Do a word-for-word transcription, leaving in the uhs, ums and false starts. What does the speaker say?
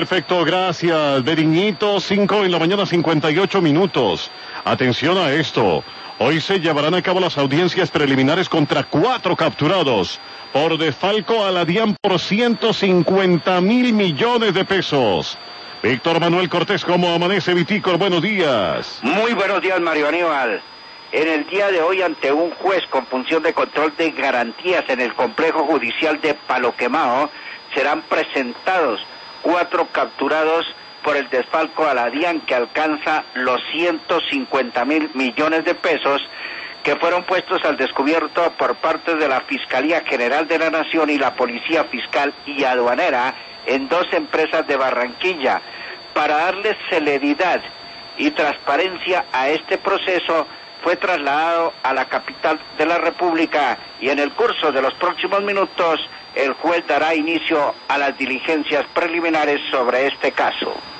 Perfecto, gracias, Beriñito. Cinco en la mañana, cincuenta y ocho minutos. Atención a esto. Hoy se llevarán a cabo las audiencias preliminares contra cuatro capturados por desfalco a la DIAN por ciento cincuenta mil millones de pesos. Víctor Manuel Cortés, ¿cómo amanece, Vitícor? Buenos días. Muy buenos días, Mario Aníbal. En el día de hoy, ante un juez con función de control de garantías en el complejo judicial de Palo Quemado, serán presentados cuatro capturados por el desfalco a la DIAN que alcanza los ciento cincuenta mil millones de pesos que fueron puestos al descubierto por parte de la Fiscalía General de la Nación y la Policía Fiscal y Aduanera en dos empresas de Barranquilla. Para darle celeridad y transparencia a este proceso, fue trasladado a la capital de la República y en el curso de los próximos minutos el juez dará inicio a las diligencias preliminares sobre este caso.